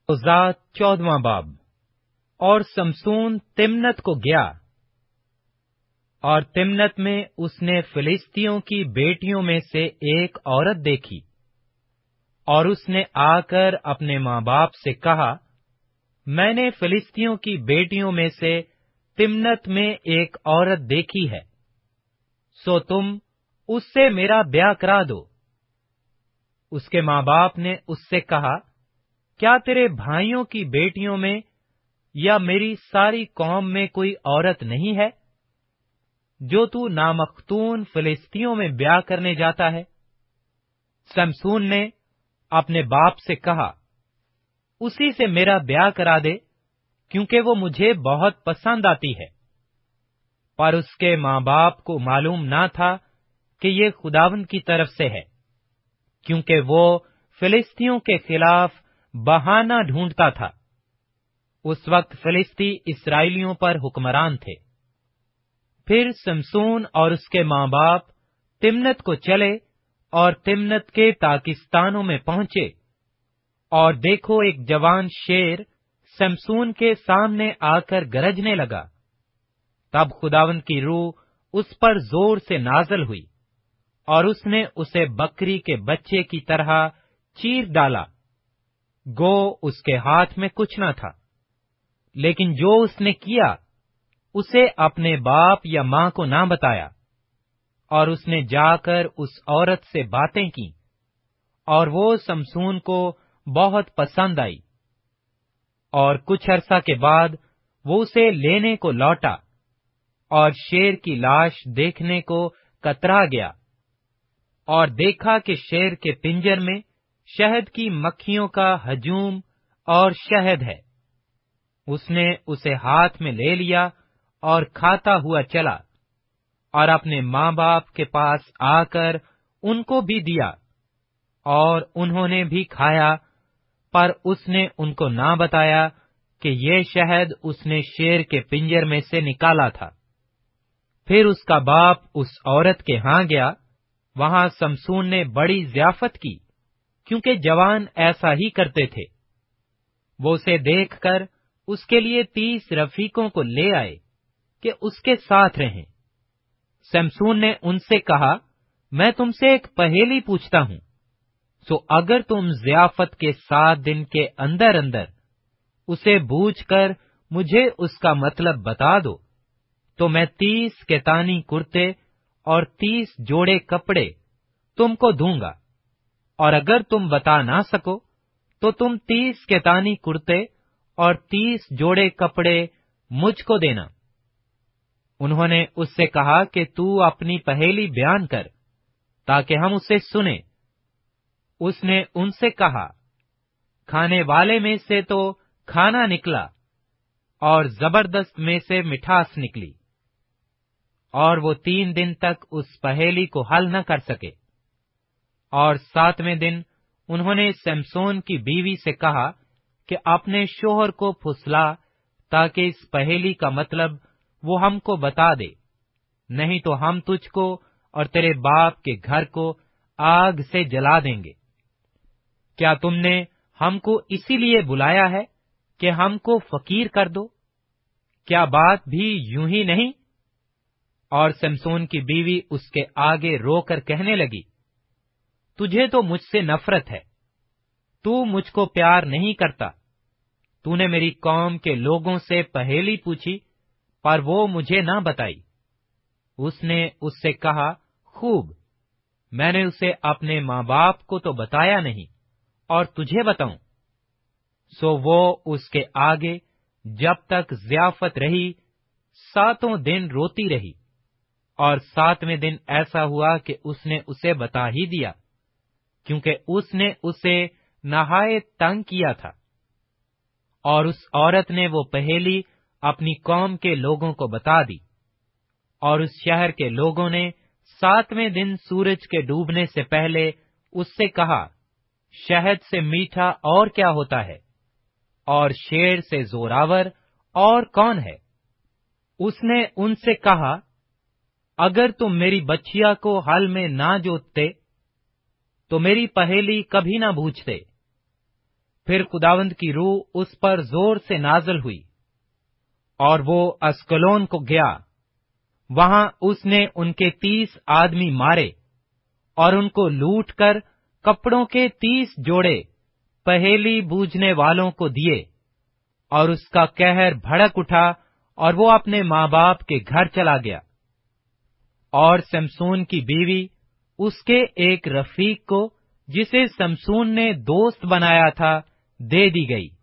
ذات 14واں باب۔ اور سمسون تمنت کو گیا، اور تمنت میں اس نے فلسطیوں کی بیٹیوں میں سے ایک عورت دیکھی، اور اس نے آ کر اپنے ماں باپ سے کہا، میں نے فلسطیوں کی بیٹیوں میں سے تمنت میں ایک عورت دیکھی ہے، سو تم اس سے میرا بیاہ کرا دو۔ اس کے ماں باپ نے اس سے کہا، کیا تیرے بھائیوں کی بیٹیوں میں یا میری ساری قوم میں کوئی عورت نہیں ہے جو تو نامختون فلسطیوں میں بیاہ کرنے جاتا ہے؟ سمسون نے اپنے باپ سے کہا، اسی سے میرا بیاہ کرا دے، کیونکہ وہ مجھے بہت پسند آتی ہے۔ پر اس کے ماں باپ کو معلوم نہ تھا کہ یہ خداوند کی طرف سے ہے، کیونکہ وہ فلسطیوں کے خلاف بہانہ ڈھونڈتا تھا۔ اس وقت فلسطی اسرائیلیوں پر حکمران تھے۔ پھر سمسون اور اس کے ماں باپ تمنت کو چلے اور تمنت کے پاکستانوں میں پہنچے، اور دیکھو ایک جوان شیر سمسون کے سامنے آ کر گرجنے لگا۔ تب خداوند کی روح اس پر زور سے نازل ہوئی، اور اس نے اسے بکری کے بچے کی طرح چیر ڈالا، گو اس کے ہاتھ میں کچھ نہ تھا، لیکن جو اس نے کیا اسے اپنے باپ یا ماں کو نہ بتایا۔ اور اس نے جا کر اس عورت سے باتیں کی، اور وہ سمسون کو بہت پسند آئی، اور کچھ عرصہ کے بعد وہ اسے لینے کو لوٹا، اور شیر کی لاش دیکھنے کو کترا گیا، اور دیکھا کہ شیر کے پنجر میں شہد کی مکھیوں کا ہجوم اور شہد ہے۔ اس نے اسے ہاتھ میں لے لیا اور کھاتا ہوا چلا، اور اپنے ماں باپ کے پاس آ کر ان کو بھی دیا، اور انہوں نے بھی کھایا، پر اس نے ان کو نہ بتایا کہ یہ شہد اس نے شیر کے پنجر میں سے نکالا تھا۔ پھر اس کا باپ اس عورت کے ہاں گیا، وہاں سمسون نے بڑی ضیافت کی، کیونکہ جوان ایسا ہی کرتے تھے۔ وہ اسے دیکھ کر اس کے لیے 30 رفیقوں کو لے آئے کہ اس کے ساتھ رہیں۔ سمسون نے ان سے کہا، میں تم سے ایک پہیلی پوچھتا ہوں، سو اگر تم ضیافت کے 7 دن کے اندر اندر اسے بوجھ کر مجھے اس کا مطلب بتا دو، تو میں 30 کتانی کرتے اور 30 جوڑے کپڑے تم کو دوں گا، اور اگر تم بتا نہ سکو تو تم 30 کتانی کرتے اور 30 جوڑے کپڑے مجھ کو دینا۔ انہوں نے اس سے کہا کہ تو اپنی پہیلی بیان کر تاکہ ہم اسے سنیں۔ اس نے ان سے کہا، کھانے والے میں سے تو کھانا نکلا، اور زبردست میں سے مٹھاس نکلی، اور وہ 3 دن تک اس پہیلی کو حل نہ کر سکے۔ اور 7ویں دن انہوں نے سمسون کی بیوی سے کہا کہ اپنے شوہر کو پھسلا تاکہ اس پہیلی کا مطلب وہ ہم کو بتا دے، نہیں تو ہم تجھ کو اور تیرے باپ کے گھر کو آگ سے جلا دیں گے۔ کیا تم نے ہم کو اسی لیے بلایا ہے کہ ہم کو فقیر کر دو؟ کیا بات بھی یوں ہی نہیں؟ اور سمسون کی بیوی اس کے آگے رو کر کہنے لگی، تجھے تو مجھ سے نفرت ہے، تو مجھ کو پیار نہیں کرتا۔ تو نے میری قوم کے لوگوں سے پہیلی پوچھی، پر وہ مجھے نہ بتائی۔ اس نے اس سے کہا، خوب، میں نے اسے اپنے ماں باپ کو تو بتایا نہیں، اور تجھے بتاؤں۔ سو وہ اس کے آگے جب تک ضیافت رہی 7 دن روتی رہی، اور 7ویں دن ایسا ہوا کہ اس نے اسے بتا ہی دیا، کیونکہ اس نے اسے نہایت تنگ کیا تھا۔ اور اس عورت نے وہ پہیلی اپنی قوم کے لوگوں کو بتا دی، اور اس شہر کے لوگوں نے 7ویں دن سورج کے ڈوبنے سے پہلے اس سے کہا، شہد سے میٹھا اور کیا ہوتا ہے، اور شیر سے زوراور اور کون ہے؟ اس نے ان سے کہا، اگر تم میری بچیا کو ہل میں نہ جوتتے تو میری پہیلی کبھی نہ بوجھتے۔ پھر خداوند کی روح اس پر زور سے نازل ہوئی اور وہ اسکلون کو گیا۔ وہاں اس نے ان کے 30 آدمی مارے اور ان کو لوٹ کر کپڑوں کے 30 جوڑے پہیلی بوجھنے والوں کو دیے، اور اس کا قہر بھڑک اٹھا اور وہ اپنے ماں باپ کے گھر چلا گیا۔ اور سمسون کی بیوی اس کے ایک رفیق کو، جسے سمسون نے دوست بنایا تھا، دے دی گئی۔